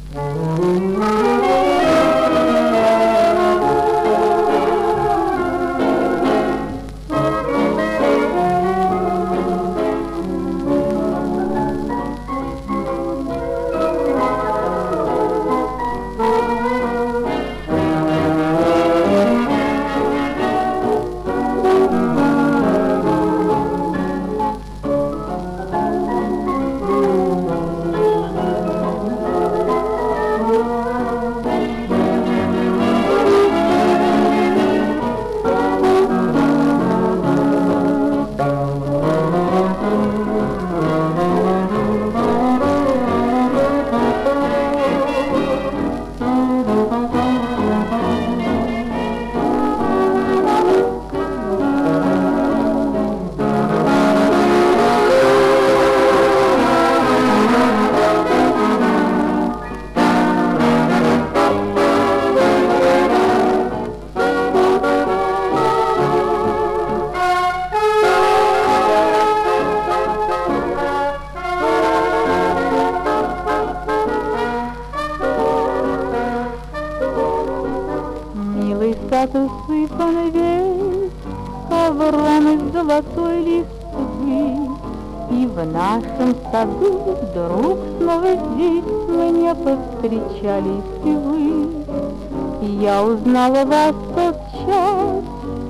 Сад усыпан весь ковром из золотой листвы, и в нашем саду вдруг снова здесь мне повстречались и вы. И я узнала вас в тот час,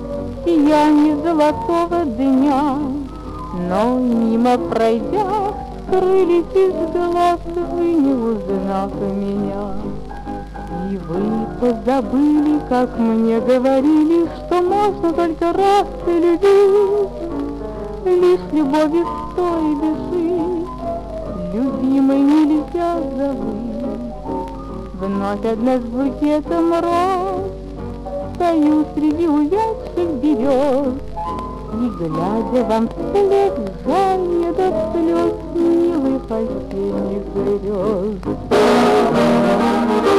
сияние золотого дня, но мимо пройдя, скрылись из глаз вы, не узнав меня. И вы позабыли, как мне говорили, что можно только раз и любить, лишь любовью стоит жить, любимой нельзя забыть. Вновь одна с букетом роз стою среди увядших берез, и, глядя вам вслед, жаль мне до слез милых осенних грез.